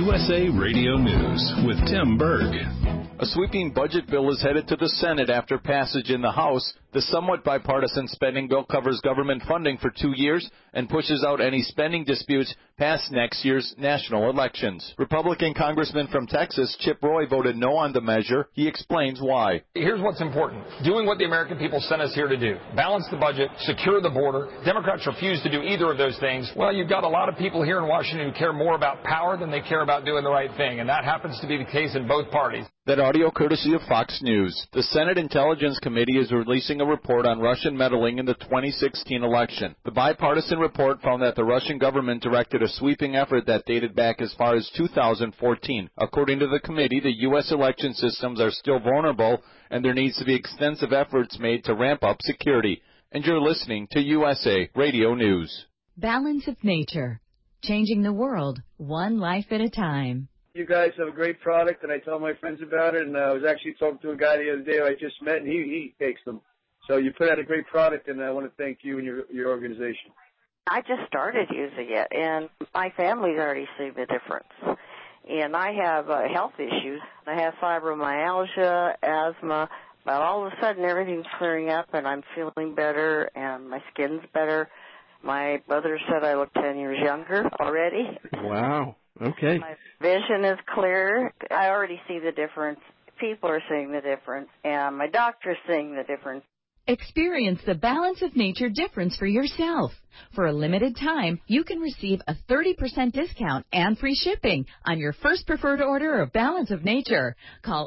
USA Radio News with Tim Berg. A sweeping budget bill is headed to the Senate after passage in the House. The somewhat bipartisan spending bill covers government funding for 2 years and pushes out any spending disputes past next year's national elections. Republican Congressman from Texas, Chip Roy, voted no on the measure. He explains why. Here's what's important. Doing what the American people sent us here to do. Balance the budget, secure the border. Democrats refuse to do either of those things. Well, you've got a lot of people here in Washington who care more about power than they care about doing the right thing, and that happens to be the case in both parties. That audio courtesy of Fox News. The Senate Intelligence Committee is releasing a report on Russian meddling in the 2016 election. The bipartisan report found that the Russian government directed a sweeping effort that dated back as far as 2014. According to the committee, the U.S. election systems are still vulnerable, and there needs to be extensive efforts made to ramp up security. And you're listening to USA Radio News. Balance of Nature. Changing the world, one life at a time. You guys have a great product, and I tell my friends about it, and I was actually talking to a guy the other day who I just met, and he takes them. So you put out a great product, and I want to thank you and your organization. I just started using it, and my family's already seen the difference. And I have health issues. I have fibromyalgia, asthma, but all of a sudden everything's clearing up, and I'm feeling better, and my skin's better. My brother said I look 10 years younger already. Wow. Okay. My vision is clear. I already see the difference. People are seeing the difference, and my doctor's seeing the difference. Experience the Balance of Nature difference for yourself. For a limited time, you can receive a 30% discount and free shipping on your first preferred order of Balance of Nature. Call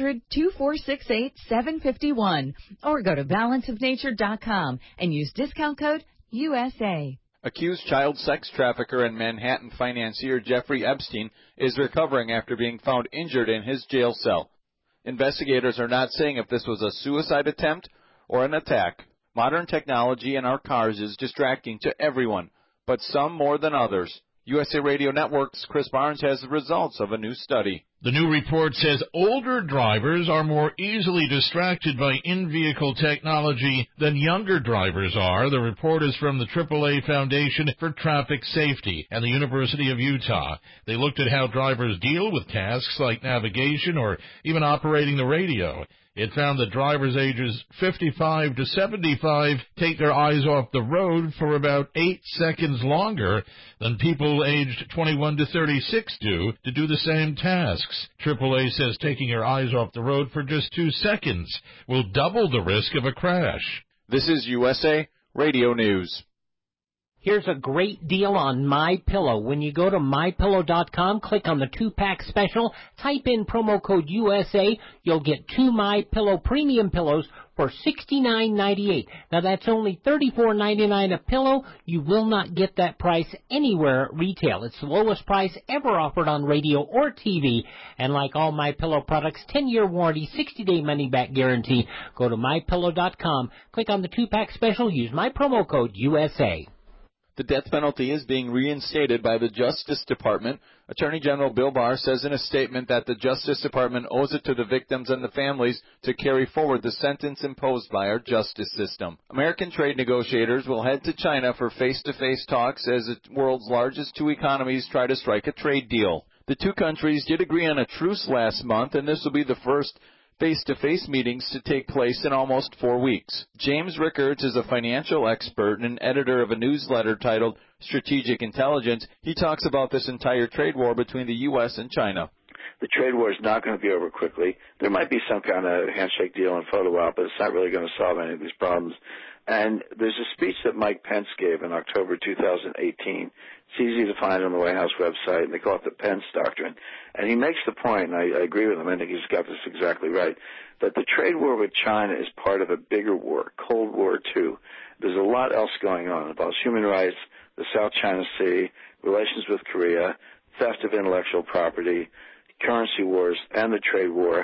800-2468-751 or go to balanceofnature.com and use discount code USA. Accused child sex trafficker and Manhattan financier Jeffrey Epstein is recovering after being found injured in his jail cell. Investigators are not saying if this was a suicide attempt or an attack. Modern technology in our cars is distracting to everyone, but some more than others. USA Radio Network's Chris Barnes has the results of a new study. The new report says older drivers are more easily distracted by in-vehicle technology than younger drivers are. The report is from the AAA Foundation for Traffic Safety and the University of Utah. They looked at how drivers deal with tasks like navigation or even operating the radio. It found that drivers ages 55 to 75 take their eyes off the road for about 8 seconds longer than people aged 21 to 36 do to do the same tasks. AAA says taking your eyes off the road for just 2 seconds will double the risk of a crash. This is USA Radio News. Here's a great deal on MyPillow. When you go to MyPillow.com, click on the 2-pack special, type in promo code USA, you'll get 2 MyPillow premium pillows for $69.98. Now that's only $34.99 a pillow. You will not get that price anywhere at retail. It's the lowest price ever offered on radio or TV. And like all MyPillow products, 10-year warranty, 60-day money-back guarantee. Go to MyPillow.com, click on the 2-pack special, use my promo code USA. The death penalty is being reinstated by the Justice Department. Attorney General Bill Barr says in a statement that the Justice Department owes it to the victims and the families to carry forward the sentence imposed by our justice system. American trade negotiators will head to China for face-to-face talks as the world's largest two economies try to strike a trade deal. The two countries did agree on a truce last month, and this will be the first face-to-face meetings to take place in almost 4 weeks. James Rickards is a financial expert and editor of a newsletter titled Strategic Intelligence. He talks about this entire trade war between the U.S. and China. The trade war is not going to be over quickly. There might be some kind of handshake deal in photo op, but it's not really going to solve any of these problems. And there's a speech that Mike Pence gave in October 2018. It's easy to find on the White House website, and they call it the Pence Doctrine. And he makes the point, and I agree with him, I think he's got this exactly right, that the trade war with China is part of a bigger war, Cold War II. There's a lot else going on about human rights, the South China Sea, relations with Korea, theft of intellectual property, currency wars, and the trade war.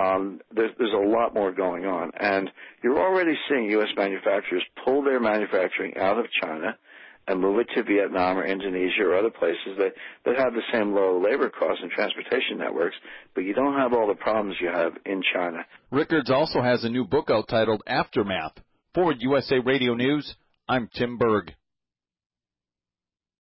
There's a lot more going on. And you're already seeing U.S. manufacturers pull their manufacturing out of China and move it to Vietnam or Indonesia or other places that have the same low labor costs and transportation networks, but you don't have all the problems you have in China. Rickards also has a new book out titled Aftermath. For USA Radio News, I'm Tim Berg.